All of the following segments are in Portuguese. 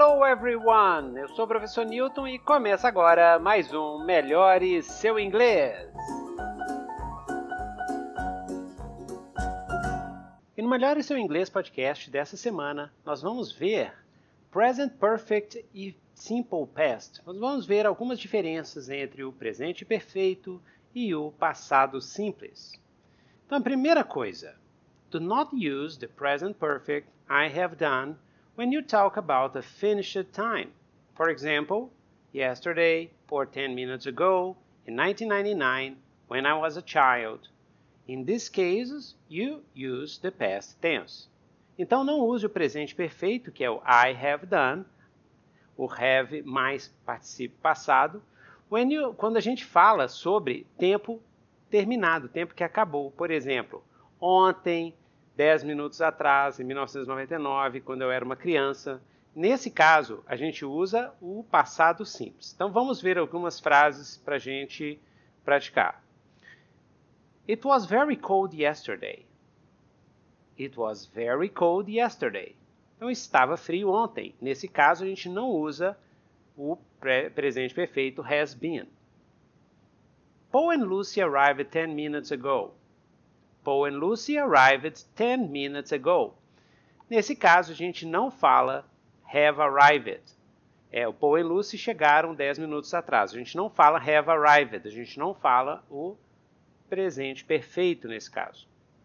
Hello everyone! Eu sou o professor Newton e começa agora mais um Melhore Seu Inglês! E no Melhore Seu Inglês podcast dessa semana, nós vamos ver Present Perfect e Simple Past. Nós vamos ver algumas diferenças entre o presente perfeito e o passado simples. Então, a primeira coisa, do not use the present perfect I have done when you talk about a finished time. For example, yesterday or 10 minutes ago, in 1999, when I was a child. In these cases, you use the past tense. Então, não use o presente perfeito, que é o I have done, o have mais participe passado, quando a gente fala sobre tempo terminado, tempo que acabou. Por exemplo, ontem, 10 minutos atrás, em 1999, quando eu era uma criança. Nesse caso, a gente usa o passado simples. Então, vamos ver algumas frases para a gente praticar. It was very cold yesterday. It was very cold yesterday. Então, estava frio ontem. Nesse caso, a gente não usa o presente perfeito has been. Paul and Lucy arrived 10 minutes ago. Paul and Lucy arrived 10 minutes ago. Nesse caso, a gente não fala have arrived. O Paul e Lucy chegaram 10 minutos atrás. A gente não fala have arrived. A gente não fala o presente perfeito nesse caso.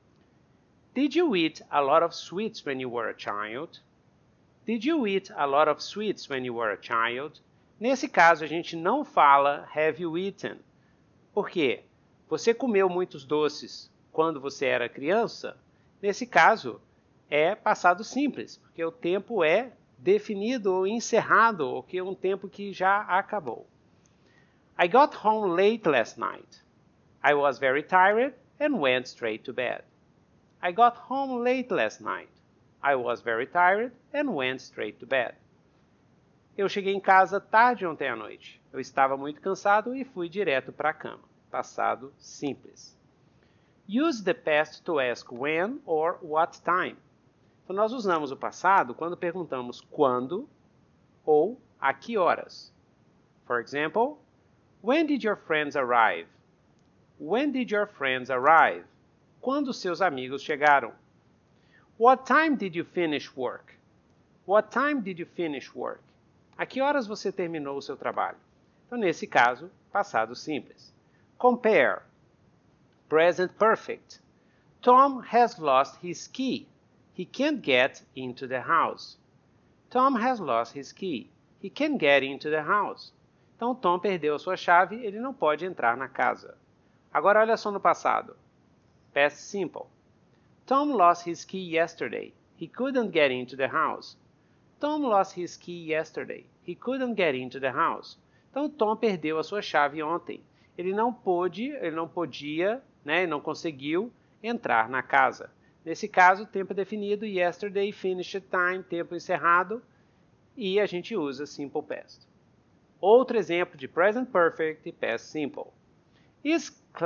Did you eat a lot of sweets when you were a child? Did you eat a lot of sweets when you were a child? Nesse caso, a gente não fala have you eaten. Por quê? Você comeu muitos doces quando você era criança? Nesse caso, é passado simples, porque o tempo é definido ou encerrado, ou que é um tempo que já acabou. I got home late last night. I was very tired and went straight to bed. I got home late last night. I was very tired and went straight to bed. Eu cheguei em casa tarde ontem à noite. Eu estava muito cansado e fui direto para a cama. Passado simples. Use the past to ask when or what time. Então, nós usamos o passado quando perguntamos quando ou a que horas. For example, when did your friends arrive? When did your friends arrive? Quando seus amigos chegaram? What time did you finish work? What time did you finish work? A que horas você terminou o seu trabalho? Então, nesse caso, passado simples. Compare. Present perfect. Tom has lost his key. He can't get into the house. Tom has lost his key. He can't get into the house. Então, Tom perdeu a sua chave, ele não pode entrar na casa. Agora, olha só no passado. Past simple. Tom lost his key yesterday. He couldn't get into the house. Tom lost his key yesterday. He couldn't get into the house. Então, Tom perdeu a sua chave ontem. Ele não podia, ele não conseguiu entrar na casa. Nesse caso, tempo definido, yesterday, finished time, tempo encerrado, e a gente usa simple past. Outro exemplo de present perfect e past simple. Is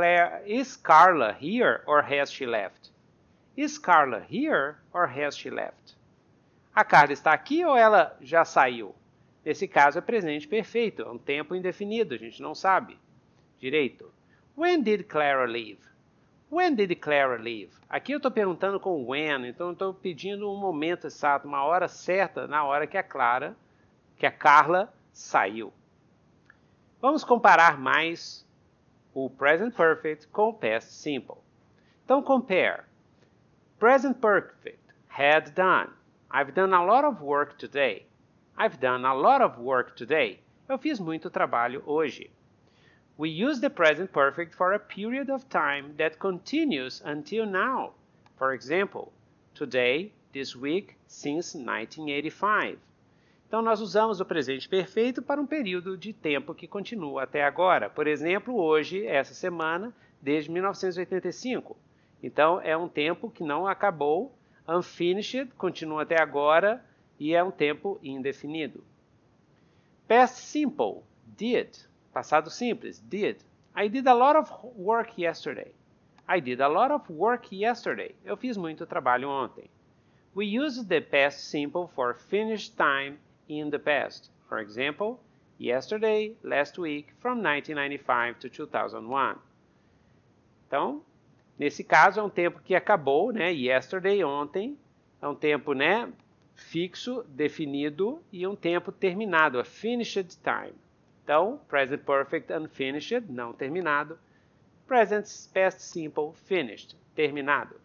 Carla here or has she left? Is Carla here or has she left? A Carla está aqui ou ela já saiu? Nesse caso é presente perfeito, é um tempo indefinido, a gente não sabe direito. When did Clara leave? When did Clara leave? Aqui eu estou perguntando com when, então eu estou pedindo um momento exato, uma hora certa, na hora que a Carla saiu. Vamos comparar mais o present perfect com o past simple. Então, compare. Present perfect, had done. I've done a lot of work today. I've done a lot of work today. Eu fiz muito trabalho hoje. We use the present perfect for a period of time that continues until now. For example, today, this week, since 1985. Então, nós usamos o presente perfeito para um período de tempo que continua até agora. Por exemplo, hoje, essa semana, desde 1985. Então, é um tempo que não acabou, unfinished, continua até agora, e é um tempo indefinido. Past simple, did. Passado simples, did. I did a lot of work yesterday. I did a lot of work yesterday. Eu fiz muito trabalho ontem. We use the past simple for finished time in the past. For example, yesterday, last week, from 1995 to 2001. Então, nesse caso é um tempo que acabou, né? Yesterday, ontem, é um tempo, né, fixo, definido, e um tempo terminado, a finished time. Então, present perfect unfinished, não terminado. Present past simple finished, terminado.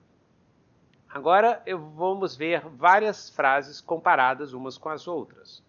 Agora vamos ver várias frases comparadas umas com as outras.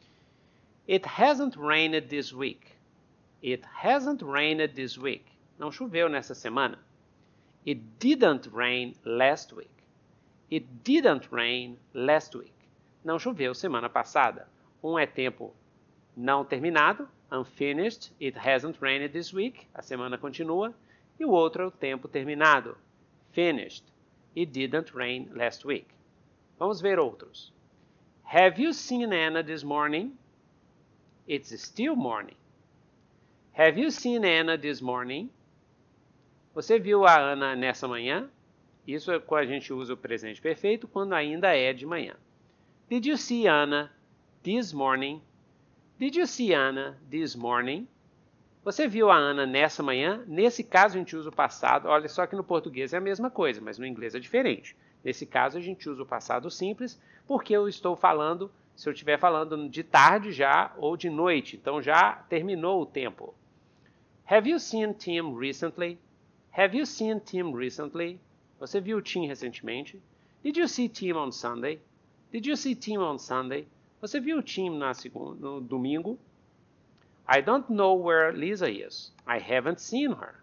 It hasn't rained this week. It hasn't rained this week. Não choveu nessa semana. It didn't rain last week. It didn't rain last week. Não choveu semana passada. Um é tempo não terminado, unfinished. It hasn't rained this week. A semana continua. E o outro é o tempo terminado, finished. It didn't rain last week. Vamos ver outros. Have you seen Anna this morning? It's still morning. Have you seen Anna this morning? Você viu a Ana nessa manhã? Isso é quando a gente usa o presente perfeito, quando ainda é de manhã. Did you see Anna this morning? Did you see Anna this morning? Você viu a Ana nessa manhã? Nesse caso a gente usa o passado. Olha só que no português é a mesma coisa, mas no inglês é diferente. Nesse caso a gente usa o passado simples, porque eu estou falando, se eu estiver falando de tarde já ou de noite, então já terminou o tempo. Have you seen Tim recently? Have you seen Tim recently? Você viu o Tim recentemente? Did you see Tim on Sunday? Did you see Tim on Sunday? Você viu o Tim no domingo? I don't know where Lisa is. I haven't seen her.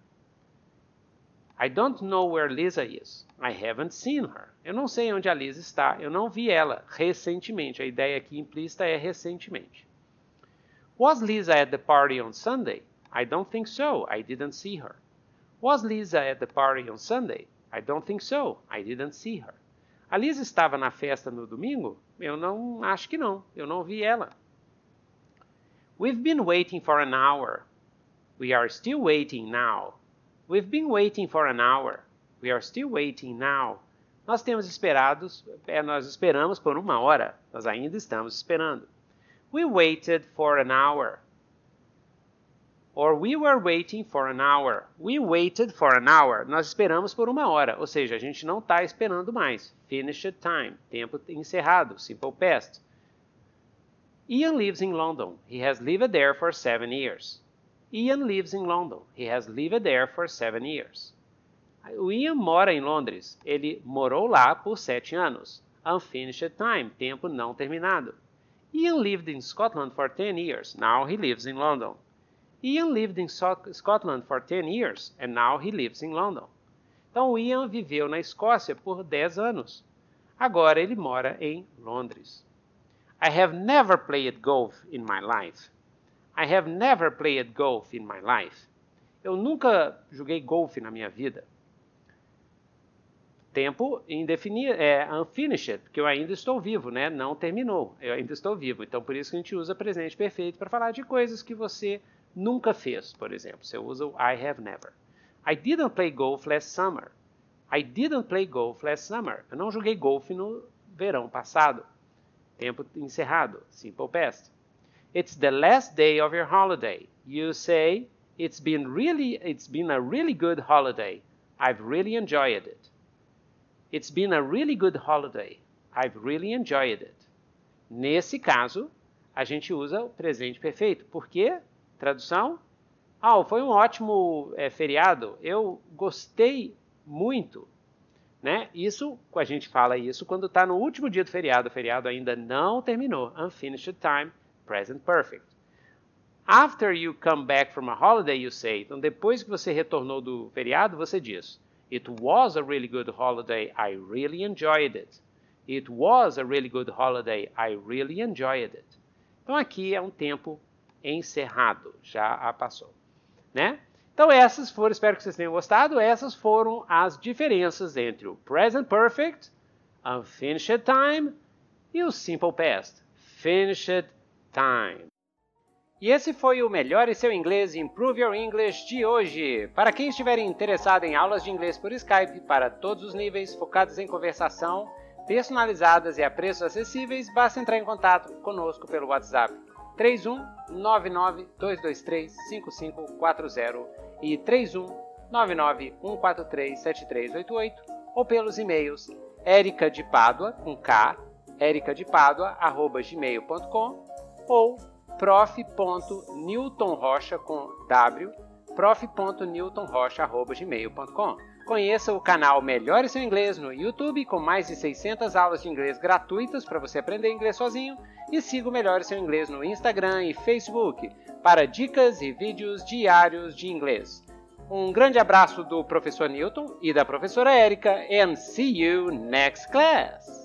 I don't know where Lisa is. I haven't seen her. Eu não sei onde a Lisa está. Eu não vi ela recentemente. A ideia aqui implícita é recentemente. Was Lisa at the party on Sunday? I don't think so. I didn't see her. Was Lisa at the party on Sunday? I don't think so. I didn't see her. A Lisa estava na festa no domingo? Eu não acho que não. Eu não vi ela. We've been waiting for an hour. We are still waiting now. We've been waiting for an hour. We are still waiting now. Nós esperamos por uma hora. Nós ainda estamos esperando. We waited for an hour. Or we were waiting for an hour. We waited for an hour. Nós esperamos por uma hora. Ou seja, a gente não está esperando mais. Finished time. Tempo encerrado. Simple past. Ian lives in London. He has lived there for 7 years. Ian lives in London. He has lived there for 7 years. O Ian mora em Londres. Ele morou lá por 7 anos. Unfinished time. Tempo não terminado. Ian lived in Scotland for 10 years. Now he lives in London. Ian lived in Scotland for 10 years. And now he lives in London. Então, o Ian viveu na Escócia por 10 anos. Agora ele mora em Londres. I have never played golf in my life. I have never played golf in my life. Eu nunca joguei golfe na minha vida. Tempo indefinido, unfinished, porque eu ainda estou vivo, né? Não terminou, eu ainda estou vivo. Então, por isso que a gente usa presente perfeito para falar de coisas que você nunca fez, por exemplo. Você usa o I have never. I didn't play golf last summer. I didn't play golf last summer. Eu não joguei golfe no verão passado. Tempo encerrado, simple past. It's the last day of your holiday. You say, it's been a really good holiday. I've really enjoyed it. It's been a really good holiday. I've really enjoyed it. Nesse caso, a gente usa o presente perfeito. Por quê? Tradução? Foi um ótimo feriado. Eu gostei muito. Né? A gente fala isso quando está no último dia do feriado. O feriado ainda não terminou. Unfinished time, present perfect. After you come back from a holiday, you say. Então, depois que você retornou do feriado, você diz. It was a really good holiday. I really enjoyed it. It was a really good holiday. I really enjoyed it. Então, aqui é um tempo encerrado. Já passou. Né? Então, espero que vocês tenham gostado, essas foram as diferenças entre o Present Perfect, Unfinished Time e o Simple Past, Finished Time. E esse foi o Melhore Seu Inglês Improve Your English de hoje. Para quem estiver interessado em aulas de inglês por Skype para todos os níveis, focados em conversação, personalizadas e a preços acessíveis, basta entrar em contato conosco pelo WhatsApp 3199-223-5540 e 3199-143-7388 ou pelos e-mails ericadepadua, com K, ericadepadua@gmail.com ou prof.newtonrocha, com W, prof.newtonrocha@gmail.com. Conheça o canal Melhore Seu Inglês no YouTube, com mais de 600 aulas de inglês gratuitas para você aprender inglês sozinho, e siga o Melhore Seu Inglês no Instagram e Facebook para dicas e vídeos diários de inglês. Um grande abraço do professor Newton e da professora Érica, and see you next class!